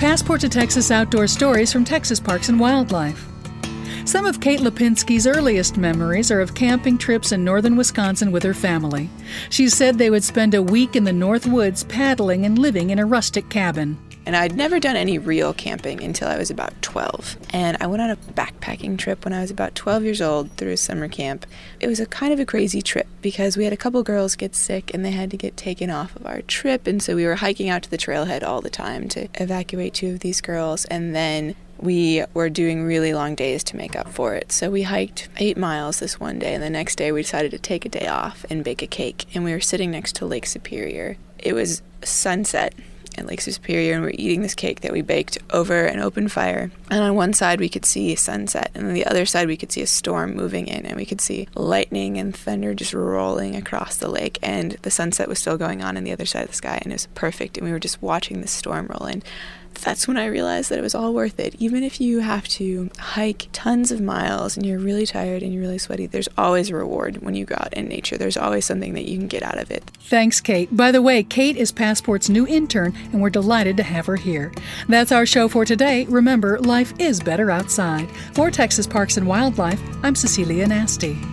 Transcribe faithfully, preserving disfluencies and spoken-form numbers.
Passport to Texas Outdoor Stories from Texas Parks and Wildlife. Some of Kate Lipinski's earliest memories are of camping trips in northern Wisconsin with her family. She said they would spend a week in the North Woods paddling and living in a rustic cabin. And I'd never done any real camping until I was about twelve. And I went on a backpacking trip when I was about twelve years old through a summer camp. It was a kind of a crazy trip because we had a couple girls get sick and they had to get taken off of our trip. And so we were hiking out to the trailhead all the time to evacuate two of these girls. And then we were doing really long days to make up for it. So we hiked eight miles this one day, and the next day we decided to take a day off and bake a cake. And we were sitting next to Lake Superior. It was sunset at Lake Superior, and we're eating this cake that we baked over an open fire. And on one side we could see sunset, and on the other side we could see a storm moving in, and we could see lightning and thunder just rolling across the lake, and the sunset was still going on on the other side of the sky, and it was perfect, and we were just watching the storm roll in. That's when I realized that it was all worth it. Even if you have to hike tons of miles and you're really tired and you're really sweaty, there's always a reward when you go out in nature. There's always something that you can get out of it. Thanks, Kate. By the way, Kate is Passport's new intern, and we're delighted to have her here. That's our show for today. Remember, life is better outside. For Texas Parks and Wildlife, I'm Cecilia Nasty.